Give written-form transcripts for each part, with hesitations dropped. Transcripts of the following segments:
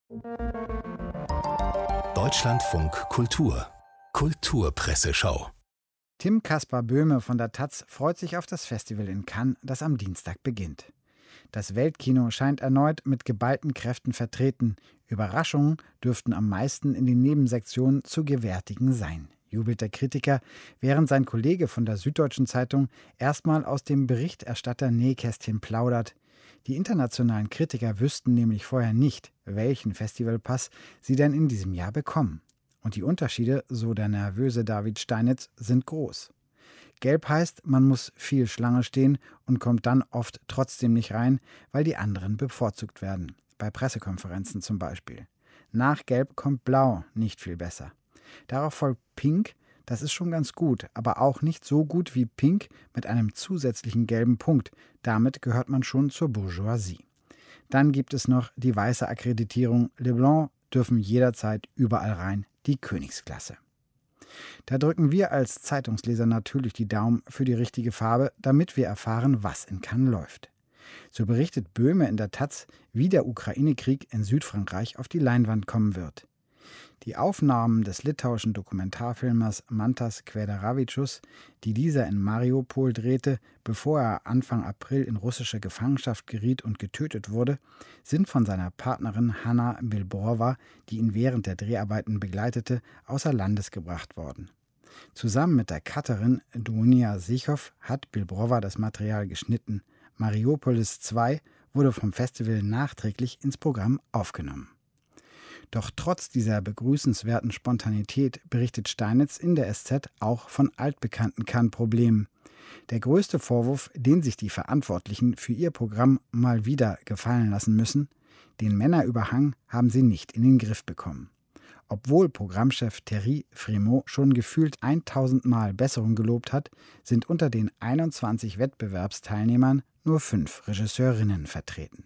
Deutschlandfunk Kultur Kulturpresseschau. Tim Caspar Böhme von der taz freut sich auf das Festival in Cannes, das am Dienstag beginnt. Das Weltkino scheint erneut mit geballten Kräften vertreten. Überraschungen dürften am meisten in den Nebensektionen zu gewärtigen sein, jubelt der Kritiker, während sein Kollege von der Süddeutschen Zeitung erstmal aus dem Berichterstatter-Nähkästchen plaudert. Die internationalen Kritiker wüssten nämlich vorher nicht, welchen Festivalpass sie denn in diesem Jahr bekommen. Und die Unterschiede, so der nervöse David Steinitz, sind groß. Gelb heißt, man muss viel Schlange stehen und kommt dann oft trotzdem nicht rein, weil die anderen bevorzugt werden. Bei Pressekonferenzen zum Beispiel. Nach Gelb kommt Blau, nicht viel besser. Darauf folgt Pink, das ist schon ganz gut, aber auch nicht so gut wie Pink mit einem zusätzlichen gelben Punkt. Damit gehört man schon zur Bourgeoisie. Dann gibt es noch die weiße Akkreditierung. Les Blancs dürfen jederzeit überall rein, die Königsklasse. Da drücken wir als Zeitungsleser natürlich die Daumen für die richtige Farbe, damit wir erfahren, was in Cannes läuft. So berichtet Böhme in der taz, wie der Ukraine-Krieg in Südfrankreich auf die Leinwand kommen wird. Die Aufnahmen des litauischen Dokumentarfilmers Mantas Kvedaravičius, die dieser in Mariupol drehte, bevor er Anfang April in russische Gefangenschaft geriet und getötet wurde, sind von seiner Partnerin Hanna Bilbrova, die ihn während der Dreharbeiten begleitete, außer Landes gebracht worden. Zusammen mit der Cutterin Dunia Sechow hat Bilbrova das Material geschnitten. Mariupolis 2 wurde vom Festival nachträglich ins Programm aufgenommen. Doch trotz dieser begrüßenswerten Spontanität berichtet Steinitz in der SZ auch von altbekannten Cannes-Problemen. Der größte Vorwurf, den sich die Verantwortlichen für ihr Programm mal wieder gefallen lassen müssen: den Männerüberhang haben sie nicht in den Griff bekommen. Obwohl Programmchef Thierry Frémaux schon gefühlt 1000 Mal Besserung gelobt hat, sind unter den 21 Wettbewerbsteilnehmern nur 5 Regisseurinnen vertreten.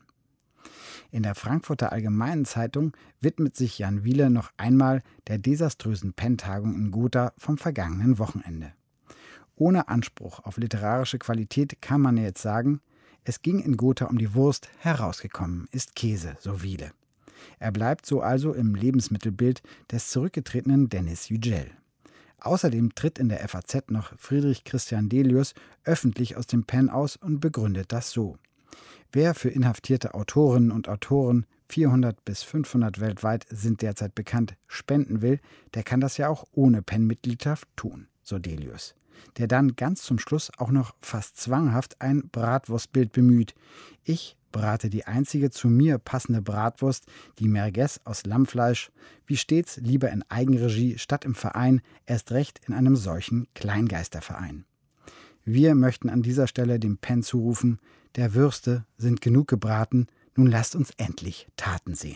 In der Frankfurter Allgemeinen Zeitung widmet sich Jan Wiele noch einmal der desaströsen Penn-Tagung in Gotha vom vergangenen Wochenende. Ohne Anspruch auf literarische Qualität kann man jetzt sagen, es ging in Gotha um die Wurst, herausgekommen ist Käse, so Wiele. Er bleibt so also im Lebensmittelbild des zurückgetretenen Denis Yücel. Außerdem tritt in der FAZ noch Friedrich Christian Delius öffentlich aus dem Penn aus und begründet das so: Wer für inhaftierte Autorinnen und Autoren, 400 bis 500 weltweit sind derzeit bekannt, spenden will, der kann das ja auch ohne Penn-Mitgliedschaft tun, so Delius. Der dann ganz zum Schluss auch noch fast zwanghaft ein Bratwurstbild bemüht. Ich brate die einzige zu mir passende Bratwurst, die Merguez aus Lammfleisch, wie stets lieber in Eigenregie statt im Verein, erst recht in einem solchen Kleingeisterverein. Wir möchten an dieser Stelle dem Penn zurufen: Der Würste sind genug gebraten, nun lasst uns endlich Taten sehen.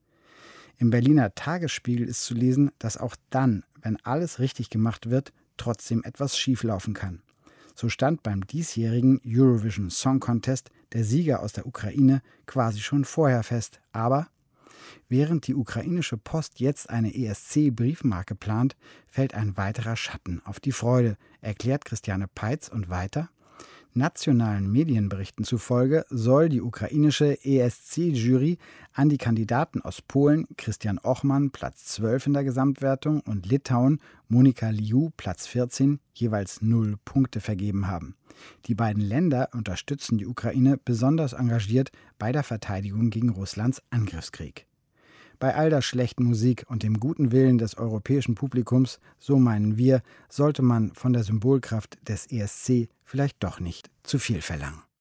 Im Berliner Tagesspiegel ist zu lesen, dass auch dann, wenn alles richtig gemacht wird, trotzdem etwas schieflaufen kann. So stand beim diesjährigen Eurovision Song Contest der Sieger aus der Ukraine quasi schon vorher fest. Aber während die ukrainische Post jetzt eine ESC-Briefmarke plant, fällt ein weiterer Schatten auf die Freude, erklärt Christiane Peitz und weiter: Nationalen Medienberichten zufolge soll die ukrainische ESC-Jury an die Kandidaten aus Polen Christian Ochman Platz 12 in der Gesamtwertung und Litauen Monika Liu Platz 14 jeweils 0 Punkte vergeben haben. Die beiden Länder unterstützen die Ukraine besonders engagiert bei der Verteidigung gegen Russlands Angriffskrieg. Bei all der schlechten Musik und dem guten Willen des europäischen Publikums, so meinen wir, sollte man von der Symbolkraft des ESC vielleicht doch nicht zu viel verlangen.